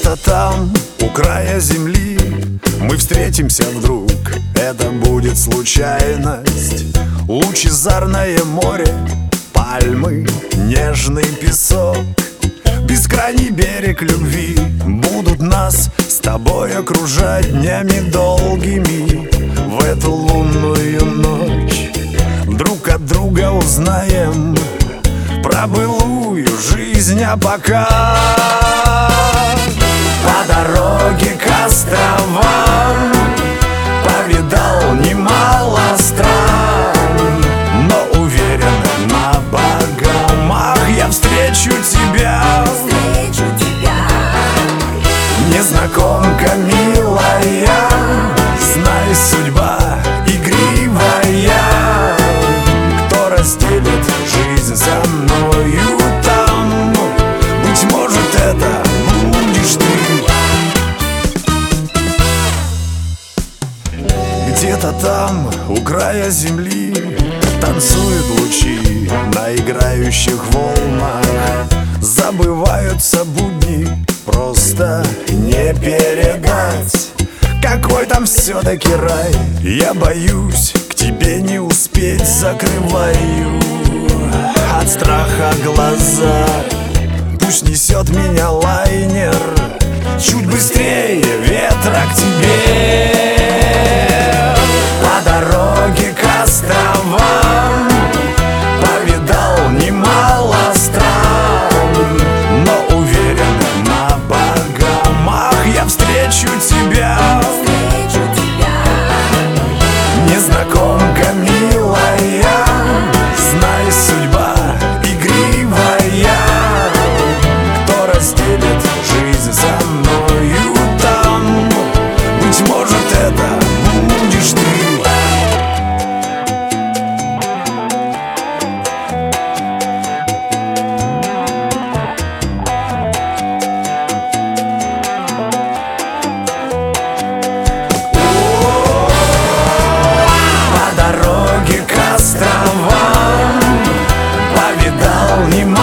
Где-то там, у края земли, мы встретимся вдруг. Это будет случайность. Лучезарное море, пальмы, нежный песок, бескрайний берег любви будут нас с тобой окружать днями долгими. В эту лунную ночь друг от друга узнаем про былую жизнь, а пока по дороге к островам повидал немало стран, но уверен на богомах я встречу тебя. Незнакомка милая, знай, судьба игривая, кто разделит жизнь со мною там. Быть может, это будешь ты. Где-то там, у края земли, танцуют лучи на играющих волнах. Забываются будни, просто не передать. Какой там все-таки рай, я боюсь к тебе не успеть. Закрываю от страха глаза, пусть несет меня лайнер чуть быстрее ветра к тебе. По дороге к островам повидал немало стран, но уверен на богомах я встречу тебя. Незнакомка милая, знай, судьба игривая, кто разделит жизнь со мною там. Быть может, это будешь ты. По дороге к островам повидал немало